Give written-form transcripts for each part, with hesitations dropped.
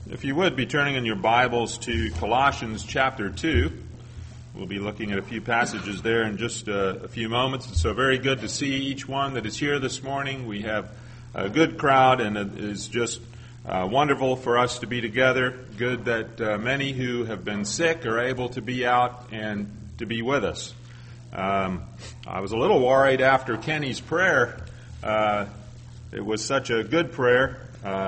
If you would be turning in your Bibles to Colossians chapter 2. We'll be looking at a few passages there in just a few moments. It's so very good to see each one that is here this morning. We have a good crowd, and it is just wonderful for us to be together. Good that many who have been sick are able to be out and to be with us. I was a little worried after Kenny's prayer. It was such a good prayer,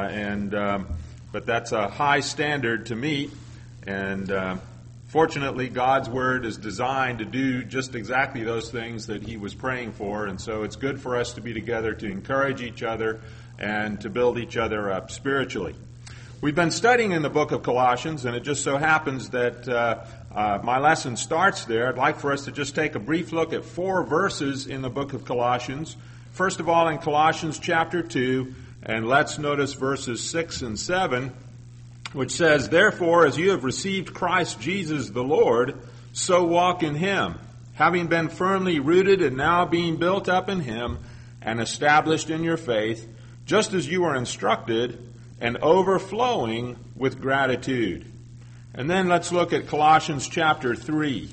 but that's a high standard to meet, and fortunately God's Word is designed to do just exactly those things that he was praying for, and so it's good for us to be together to encourage each other and to build each other up spiritually. We've been studying in the book of Colossians, and it just so happens that my lesson starts there. I'd like for us to just take a brief look at 4 verses in the book of Colossians. First of all, in Colossians chapter 2, and let's notice verses 6 and 7, which says, "Therefore, as you have received Christ Jesus the Lord, so walk in him, having been firmly rooted and now being built up in him and established in your faith, just as you were instructed, and overflowing with gratitude." And then let's look at Colossians chapter 3.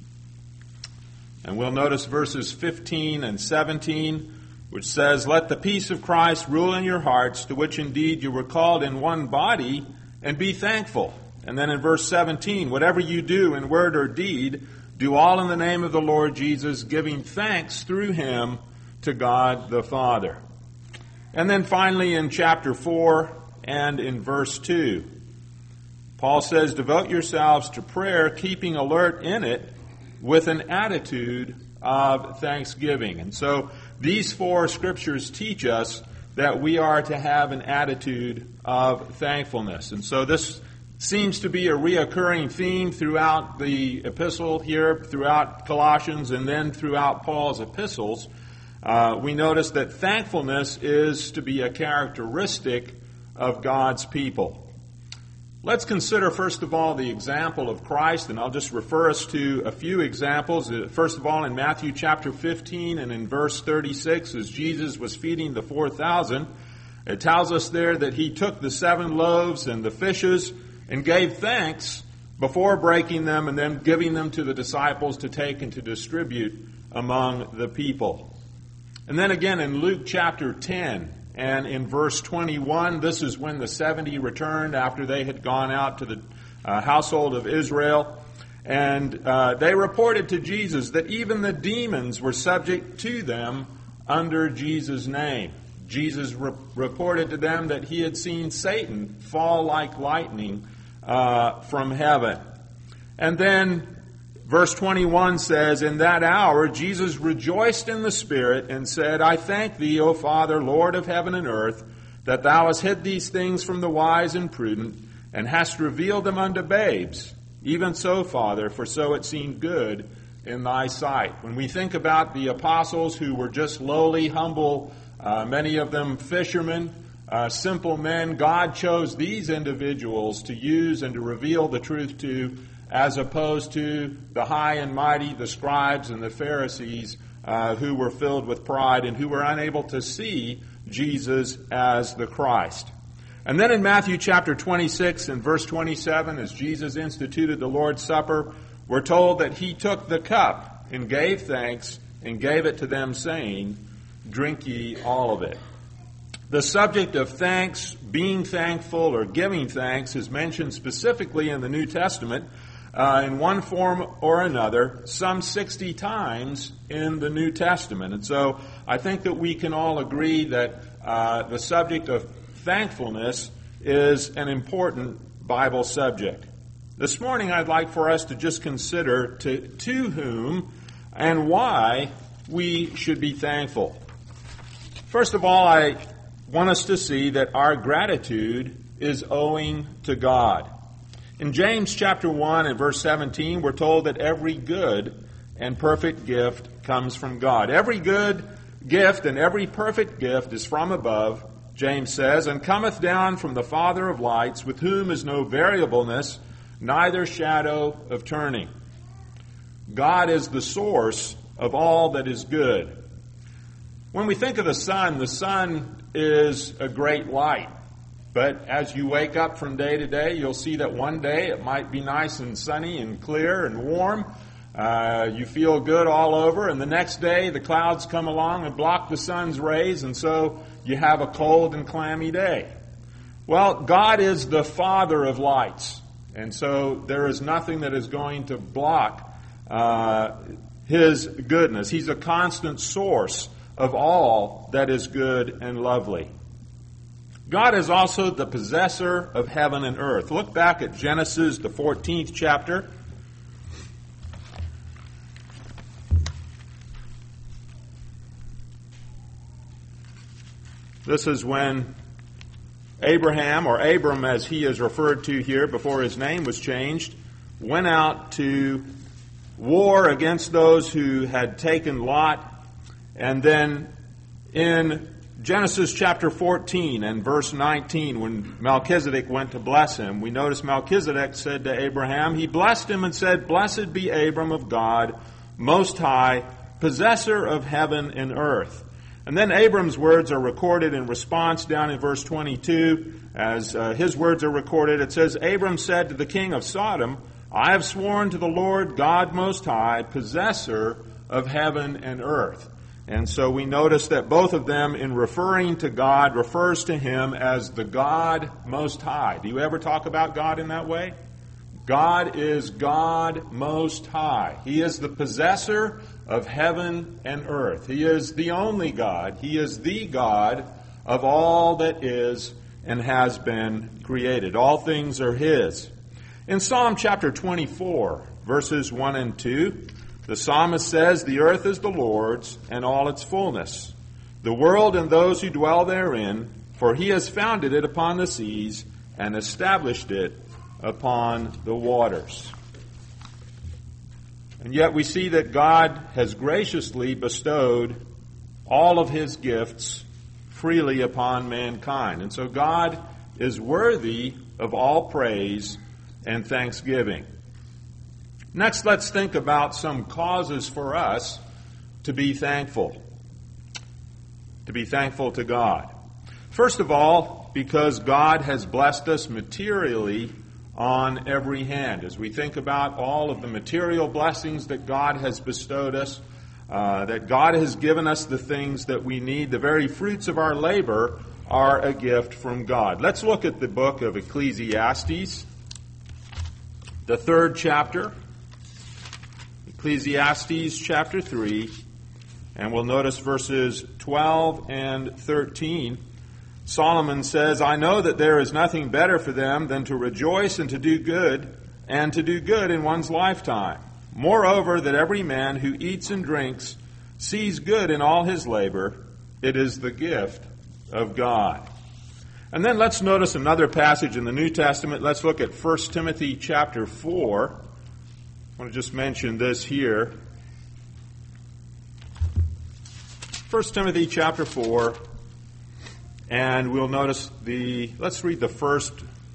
And we'll notice verses 15 and 17, which says, "Let the peace of Christ rule in your hearts, to which indeed you were called in one body, and be thankful." And then in verse 17, "Whatever you do in word or deed, do all in the name of the Lord Jesus, giving thanks through him to God the Father." And then finally in chapter 4 and in verse 2, Paul says, "Devote yourselves to prayer, keeping alert in it with an attitude of thanksgiving." And so these 4 scriptures teach us that we are to have an attitude of thankfulness. And so this seems to be a reoccurring theme throughout the epistle here, throughout Colossians, and then throughout Paul's epistles. We notice that thankfulness is to be a characteristic of God's people. Let's consider, first of all, the example of Christ, and I'll just refer us to a few examples. First of all, in Matthew chapter 15 and in verse 36, as Jesus was feeding the 4,000, it tells us there that he took the 7 loaves and the fishes and gave thanks before breaking them and then giving them to the disciples to take and to distribute among the people. And then again in Luke chapter 10, and in verse 21, this is when the 70 returned after they had gone out to the household of Israel. And they reported to Jesus that even the demons were subject to them under Jesus' name. Jesus reported to them that he had seen Satan fall like lightning from heaven. And then verse 21 says, "In that hour Jesus rejoiced in the Spirit and said, I thank thee, O Father, Lord of heaven and earth, that thou hast hid these things from the wise and prudent, and hast revealed them unto babes. Even so, Father, for so it seemed good in thy sight." When we think about the apostles who were just lowly, humble, many of them fishermen, simple men, God chose these individuals to use and to reveal the truth to, as opposed to the high and mighty, the scribes and the Pharisees, who were filled with pride and who were unable to see Jesus as the Christ. And then in Matthew chapter 26 and verse 27, as Jesus instituted the Lord's Supper, we're told that he took the cup and gave thanks and gave it to them, saying, "Drink ye all of it." The subject of thanks, being thankful, or giving thanks is mentioned specifically in the New Testament in one form or another, some 60 times in the New Testament. And so I think that we can all agree that the subject of thankfulness is an important Bible subject. This morning I'd like for us to just consider to whom and why we should be thankful. First of all, I want us to see that our gratitude is owing to God. In James chapter 1 and verse 17, we're told that every good and perfect gift comes from God. Every good gift and every perfect gift is from above, James says, and cometh down from the Father of lights, with whom is no variableness, neither shadow of turning. God is the source of all that is good. When we think of the sun is a great light. But as you wake up from day to day, you'll see that one day it might be nice and sunny and clear and warm. You feel good all over, and the next day the clouds come along and block the sun's rays, and so you have a cold and clammy day. Well, God is the Father of lights, and so there is nothing that is going to block His goodness. He's a constant source of all that is good and lovely. God is also the possessor of heaven and earth. Look back at Genesis, the 14th chapter. This is when Abraham, or Abram as he is referred to here before his name was changed, went out to war against those who had taken Lot. And then in Genesis chapter 14 and verse 19, when Melchizedek went to bless him, we notice Melchizedek said to Abraham, he blessed him and said, "Blessed be Abram of God, Most High, possessor of heaven and earth." And then Abram's words are recorded in response down in verse 22. As his words are recorded, it says, Abram said to the king of Sodom, "I have sworn to the Lord God Most High, possessor of heaven and earth." And so we notice that both of them, in referring to God, refers to Him as the God Most High. Do you ever talk about God in that way? God is God Most High. He is the possessor of heaven and earth. He is the only God. He is the God of all that is and has been created. All things are His. In Psalm chapter 24, verses 1 and 2, the psalmist says, "The earth is the Lord's and all its fullness, the world and those who dwell therein, for He has founded it upon the seas and established it upon the waters." And yet we see that God has graciously bestowed all of His gifts freely upon mankind. And so God is worthy of all praise and thanksgiving. Next, let's think about some causes for us to be thankful. To be thankful to God. First of all, because God has blessed us materially on every hand. As we think about all of the material blessings that God has bestowed us, that God has given us the things that we need, the very fruits of our labor are a gift from God. Let's look at the book of Ecclesiastes, the 3rd chapter. Ecclesiastes chapter 3, and we'll notice verses 12 and 13. Solomon says, "I know that there is nothing better for them than to rejoice and to do good in one's lifetime. Moreover, that every man who eats and drinks sees good in all his labor. It is the gift of God." And then let's notice another passage in the New Testament. Let's look at 1 Timothy chapter 4. I want to just mention this here. 1 Timothy chapter 4, and we'll notice let's read the first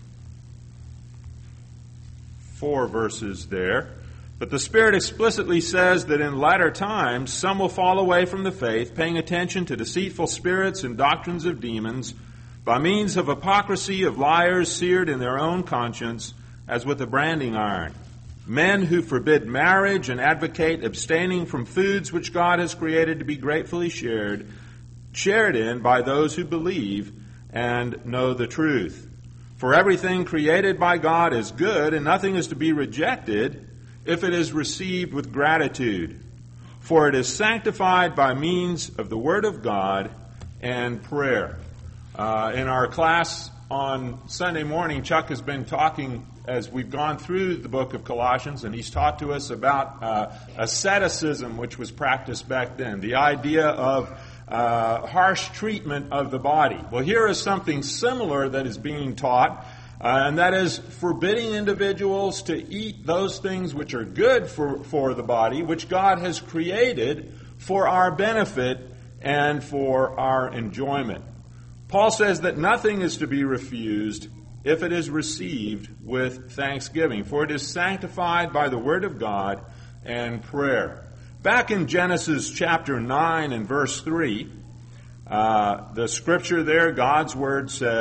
4 verses there. "But the Spirit explicitly says that in latter times some will fall away from the faith, paying attention to deceitful spirits and doctrines of demons, by means of hypocrisy of liars seared in their own conscience, as with a branding iron. Men who forbid marriage and advocate abstaining from foods which God has created to be gratefully shared in by those who believe and know the truth. For everything created by God is good, and nothing is to be rejected if it is received with gratitude. For it is sanctified by means of the Word of God and prayer." In our class on Sunday morning, Chuck has been talking as we've gone through the book of Colossians, and he's taught to us about asceticism, which was practiced back then, the idea of harsh treatment of the body. Well, here is something similar that is being taught, and that is forbidding individuals to eat those things which are good for the body, which God has created for our benefit and for our enjoyment. Paul says that nothing is to be refused if it is received with thanksgiving, for it is sanctified by the Word of God and prayer. Back in Genesis chapter 9 and verse 3, the scripture there, God's Word says,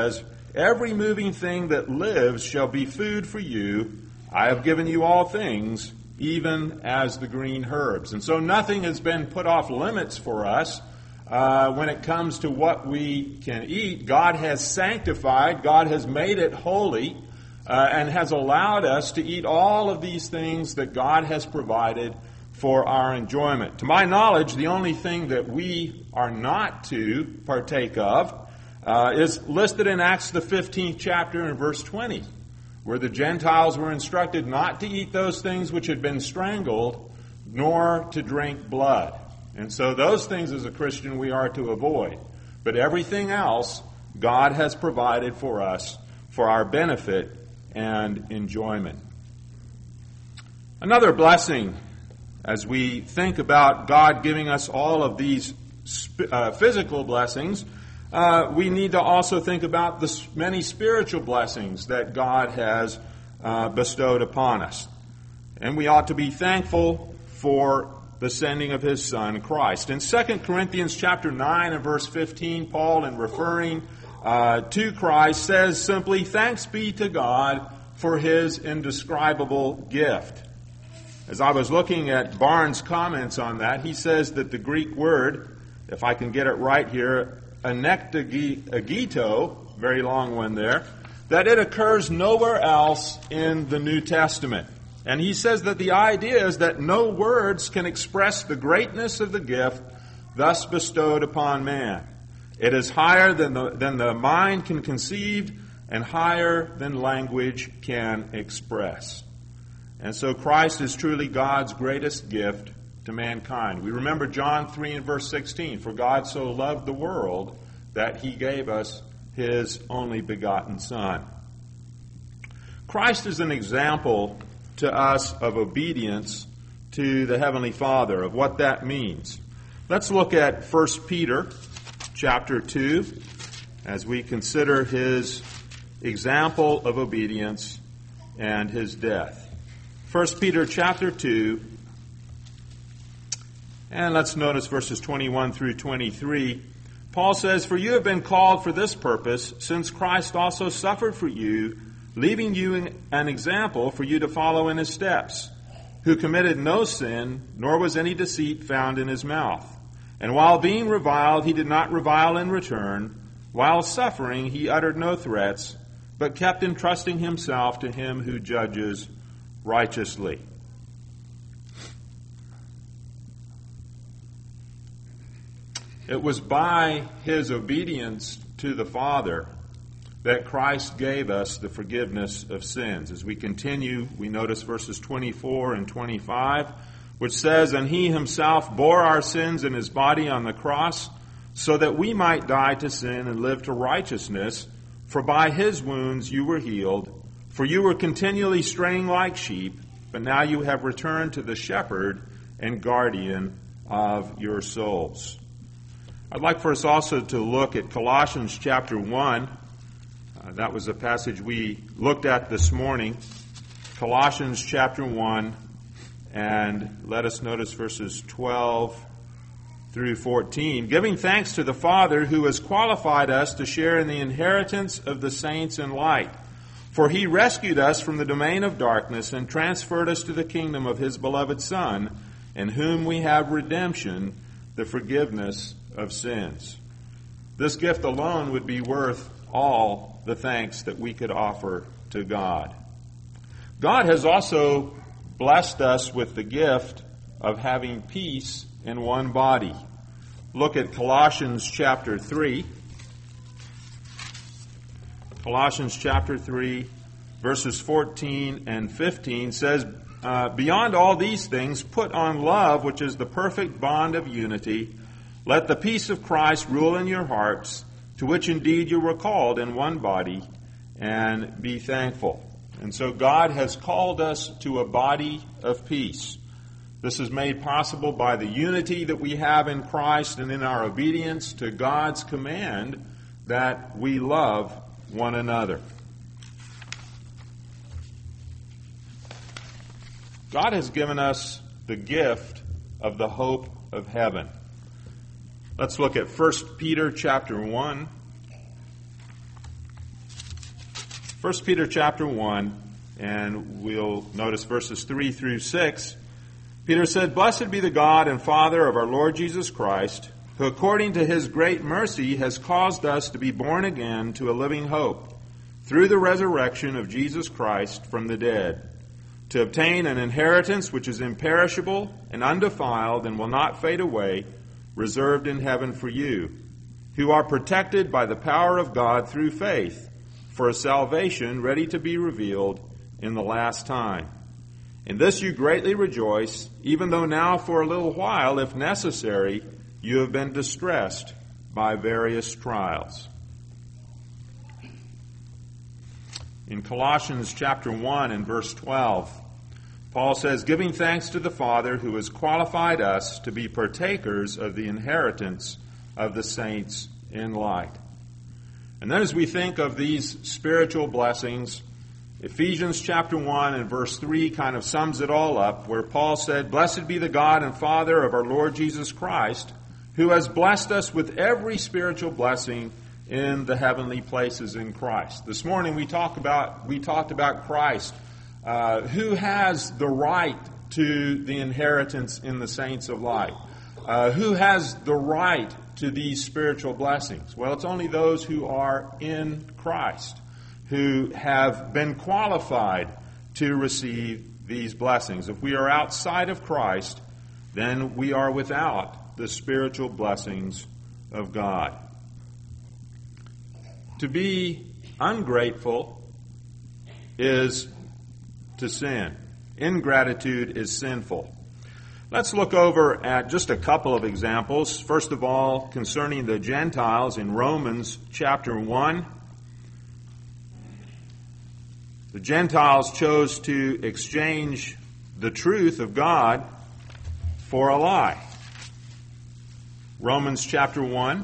every moving thing that lives shall be food for you. I have given you all things, even as the green herbs. And so nothing has been put off limits for us when it comes to what we can eat. God has sanctified, God has made it holy, and has allowed us to eat all of these things that God has provided for our enjoyment. To my knowledge, the only thing that we are not to partake of is listed in Acts the 15th chapter and verse 20, where the Gentiles were instructed not to eat those things which had been strangled, nor to drink blood. And so those things as a Christian we are to avoid. But everything else God has provided for us for our benefit and enjoyment. Another blessing as we think about God giving us all of these physical blessings, we need to also think about the many spiritual blessings that God has bestowed upon us. And we ought to be thankful for the sending of His Son, Christ. In 2 Corinthians chapter 9 and verse 15, Paul, in referring to Christ, says simply, "Thanks be to God for His indescribable gift." As I was looking at Barnes' comments on that, he says that the Greek word, if I can get it right here, anektegito, very long one there, that it occurs nowhere else in the New Testament. And he says that the idea is that no words can express the greatness of the gift thus bestowed upon man. It is higher than the mind can conceive and higher than language can express. And so Christ is truly God's greatest gift to mankind. We remember John 3 and verse 16, "For God so loved the world that He gave us His only begotten Son." Christ is an example to us of obedience to the Heavenly Father, of what that means. Let's look at 1 Peter chapter 2 as we consider His example of obedience and His death. 1 Peter chapter 2, and let's notice verses 21 through 23. Paul says, "For you have been called for this purpose, since Christ also suffered for you, leaving you an example for you to follow in His steps, who committed no sin, nor was any deceit found in His mouth. And while being reviled, He did not revile in return. While suffering, He uttered no threats, but kept entrusting Himself to Him who judges righteously." It was by His obedience to the Father that Christ gave us the forgiveness of sins. As we continue, we notice verses 24 and 25, which says, "And He Himself bore our sins in His body on the cross, so that we might die to sin and live to righteousness. For by His wounds you were healed. For you were continually straying like sheep, but now you have returned to the shepherd and guardian of your souls." I'd like for us also to look at Colossians chapter 1. That was a passage we looked at this morning. Colossians chapter 1, and let us notice verses 12 through 14. "Giving thanks to the Father who has qualified us to share in the inheritance of the saints in light. For He rescued us from the domain of darkness and transferred us to the kingdom of His beloved Son, in whom we have redemption, the forgiveness of sins." This gift alone would be worth all the thanks that we could offer to God. God has also blessed us with the gift of having peace in one body. Look at Colossians chapter 3. Colossians chapter 3, verses 14 and 15 says, "Beyond all these things, put on love, which is the perfect bond of unity. Let the peace of Christ rule in your hearts, to which indeed you were called in one body, and be thankful." And so God has called us to a body of peace. This is made possible by the unity that we have in Christ and in our obedience to God's command that we love one another. God has given us the gift of the hope of heaven. Let's look at 1 Peter chapter 1. 1 Peter chapter 1, and we'll notice verses 3 through 6. Peter said, "Blessed be the God and Father of our Lord Jesus Christ, who according to his great mercy has caused us to be born again to a living hope, through the resurrection of Jesus Christ from the dead, to obtain an inheritance which is imperishable and undefiled and will not fade away, reserved in heaven for you, who are protected by the power of God through faith, for a salvation ready to be revealed in the last time. In this you greatly rejoice, even though now for a little while, if necessary, you have been distressed by various trials." In Colossians chapter 1 and verse 12, Paul says, "Giving thanks to the Father who has qualified us to be partakers of the inheritance of the saints in light." And then as we think of these spiritual blessings, Ephesians chapter 1 and verse 3 kind of sums it all up, where Paul said, "Blessed be the God and Father of our Lord Jesus Christ, who has blessed us with every spiritual blessing in the heavenly places in Christ." This morning we talked about Christ, who has the right to the inheritance in the saints of light. Who has the right to these spiritual blessings? Well, it's only those who are in Christ, who have been qualified to receive these blessings. If we are outside of Christ, then we are without the spiritual blessings of God. To be ungrateful is to sin. Ingratitude is sinful. Let's look over at just a couple of examples. First of all, concerning the Gentiles in Romans chapter 1. The Gentiles chose to exchange the truth of God for a lie. Romans chapter 1,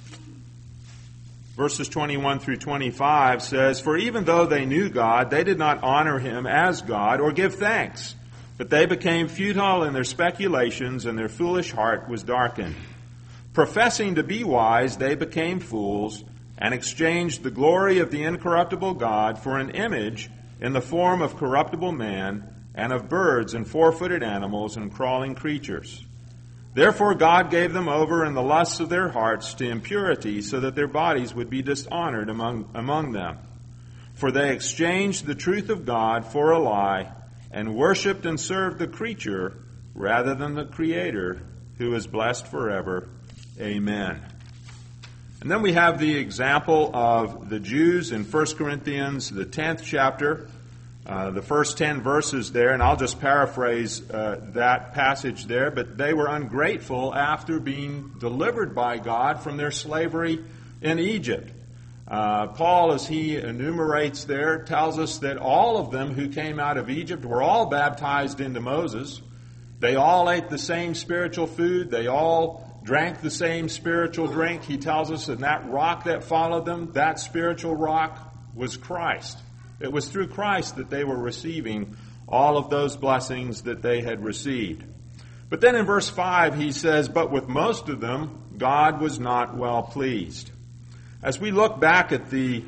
verses 21 through 25 says, "For even though they knew God, they did not honor him as God or give thanks. But they became futile in their speculations, and their foolish heart was darkened. Professing to be wise, they became fools, and exchanged the glory of the incorruptible God for an image in the form of corruptible man, and of birds and four-footed animals and crawling creatures. Therefore God gave them over in the lusts of their hearts to impurity, so that their bodies would be dishonored among them. For they exchanged the truth of God for a lie, and worshipped and served the creature rather than the Creator, who is blessed forever. Amen." And then we have the example of the Jews in 1 Corinthians, the 10th chapter, the first 10 verses there, and I'll just paraphrase that passage there, but they were ungrateful after being delivered by God from their slavery in Egypt. Paul, as he enumerates there, tells us that all of them who came out of Egypt were all baptized into Moses. They all ate the same spiritual food. They all drank the same spiritual drink. He tells us that that rock that followed them, that spiritual rock was Christ. It was through Christ that they were receiving all of those blessings that they had received. But then in verse 5 he says, "But with most of them God was not well pleased." As we look back at the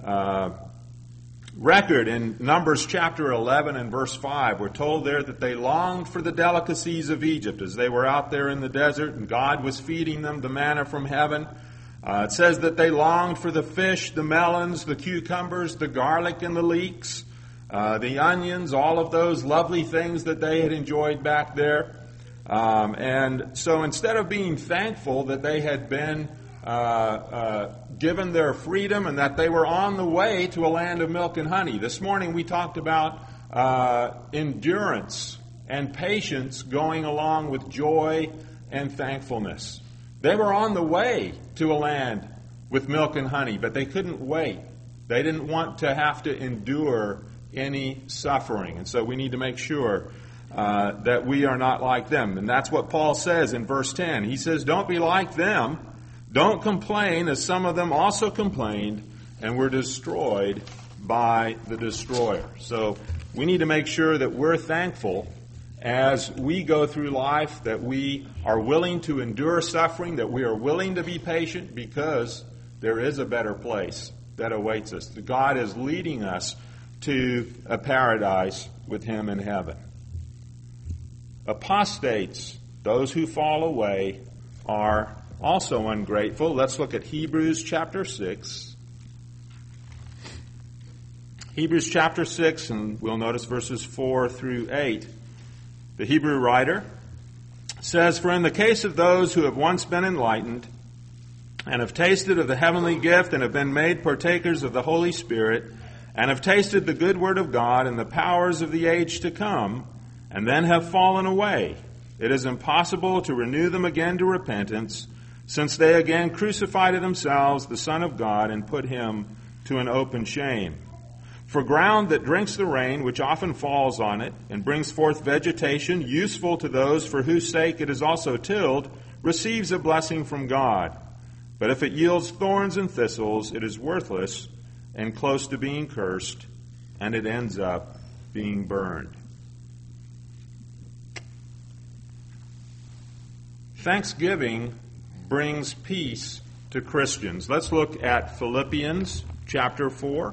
record in Numbers chapter 11 and verse 5, we're told there that they longed for the delicacies of Egypt as they were out there in the desert and God was feeding them the manna from heaven. It says that they longed for the fish, the melons, the cucumbers, the garlic and the leeks, the onions, all of those lovely things that they had enjoyed back there. And so instead of being thankful that they had been given their freedom and that they were on the way to a land of milk and honey. This morning we talked about endurance and patience going along with joy and thankfulness. They were on the way to a land with milk and honey, but they couldn't wait. They didn't want to have to endure any suffering. And so we need to make sure that we are not like them. And that's what Paul says in verse 10. He says, "Don't be like them. Don't complain, as some of them also complained and were destroyed by the destroyer." So we need to make sure that we're thankful as we go through life, that we are willing to endure suffering, that we are willing to be patient, because there is a better place that awaits us. God is leading us to a paradise with Him in heaven. Apostates, those who fall away, are also ungrateful. Let's look at Hebrews chapter 6. Hebrews chapter 6, and we'll notice verses 4 through 8. The Hebrew writer says, "For in the case of those who have once been enlightened and have tasted of the heavenly gift and have been made partakers of the Holy Spirit and have tasted the good word of God and the powers of the age to come, and then have fallen away, it is impossible to renew them again to repentance, since they again crucified to themselves the Son of God and put Him to an open shame. For ground that drinks the rain, which often falls on it, and brings forth vegetation useful to those for whose sake it is also tilled, receives a blessing from God. But if it yields thorns and thistles, it is worthless and close to being cursed, and it ends up being burned." Thanksgiving brings peace to Christians. Let's look at Philippians chapter 4.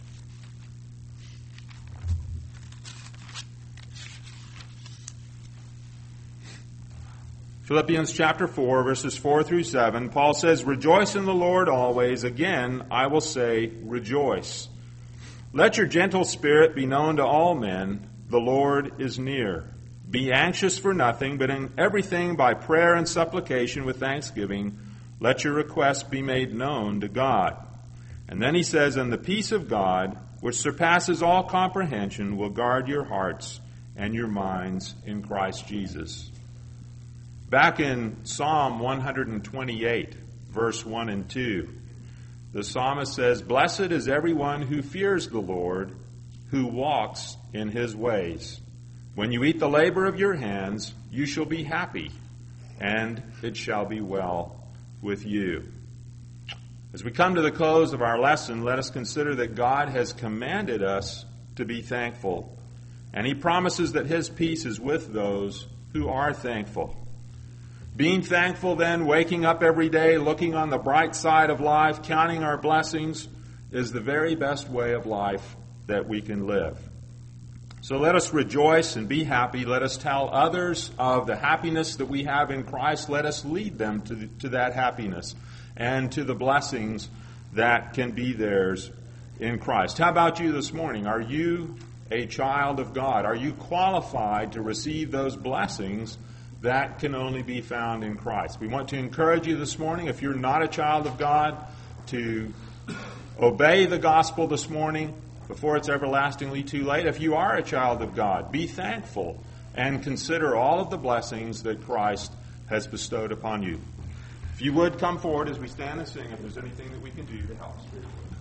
Philippians chapter 4, verses 4 through 7, Paul says, "Rejoice in the Lord always. Again, I will say, rejoice. Let your gentle spirit be known to all men. The Lord is near. Be anxious for nothing, but in everything by prayer and supplication with thanksgiving, let your requests be made known to God." And then he says, "And the peace of God, which surpasses all comprehension, will guard your hearts and your minds in Christ Jesus." Back in Psalm 128, verse 1 and 2, the psalmist says, "Blessed is everyone who fears the Lord, who walks in His ways. When you eat the labor of your hands, you shall be happy, and it shall be well with you." As we come to the close of our lesson, let us consider that God has commanded us to be thankful, and He promises that His peace is with those who are thankful. Being thankful then, waking up every day, looking on the bright side of life, counting our blessings, is the very best way of life that we can live. So let us rejoice and be happy. Let us tell others of the happiness that we have in Christ. Let us lead them to that happiness and to the blessings that can be theirs in Christ. How about you this morning? Are you a child of God? Are you qualified to receive those blessings that can only be found in Christ? We want to encourage you this morning, if you're not a child of God, to obey the gospel this morning before it's everlastingly too late. If you are a child of God, be thankful and consider all of the blessings that Christ has bestowed upon you. If you would come forward as we stand and sing, if there's anything that we can do to help spiritually.